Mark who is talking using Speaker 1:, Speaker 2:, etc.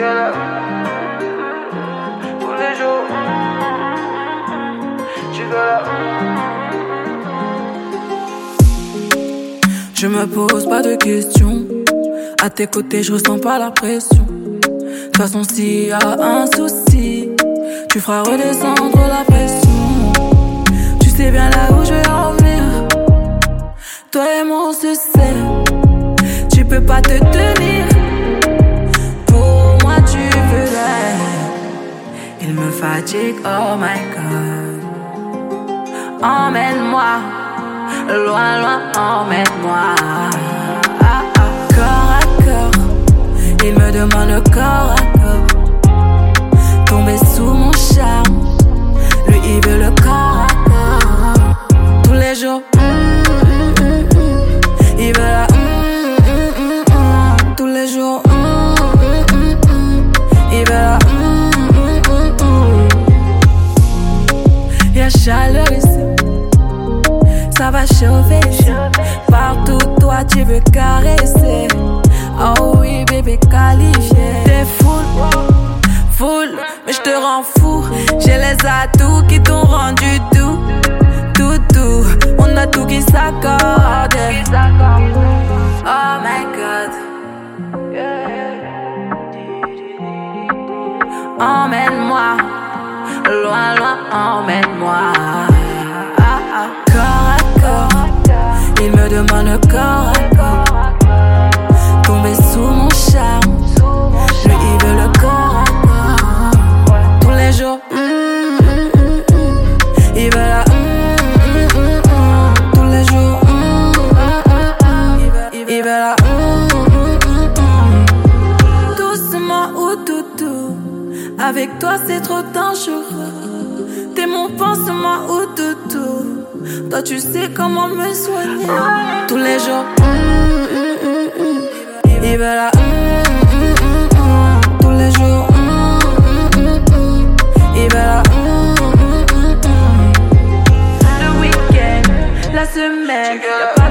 Speaker 1: galères. Tous les jours, tu galères.
Speaker 2: Je me pose pas de questions. À tes côtés, je ressens pas la pression. De toute façon, s'il y a un souci, tu feras redescendre la pression. Tu sais bien là où je vais en venir. Toi et moi, on se sait. Tu peux pas te tenir. Pour moi, tu veux l'air. Il me fatigue, oh my God. Emmène-moi. Loin, loin, emmène-moi. Corps à corps. Il me demande le corps à corps. Tomber sous mon charme. Lui, il veut le corps à corps. Tous les jours. Il veut la tous les jours. Il veut la Y'a chaleur ici. Ça va chauffer ici. Partout toi tu veux caresser. Oh oui bébé qualifié. T'es full, mais je te rends fou. J'ai les atouts qui t'ont rendu doux. Tout, on a tout qui s'accorde. Oh my God. Emmène-moi, loin, loin, emmène-moi. Corps à corps, il me demande le corps à corps. Tomber sous mon charme, lui il veut le corps à corps. Tous les jours, il veut la tous les jours, il veut la doucement ou toutou. Avec toi c'est trop dangereux. T'es mon pansement ou toutou. Toi tu sais comment me soigner. Tous les jours il veut la tous les jours il veut la le week-end, la semaine.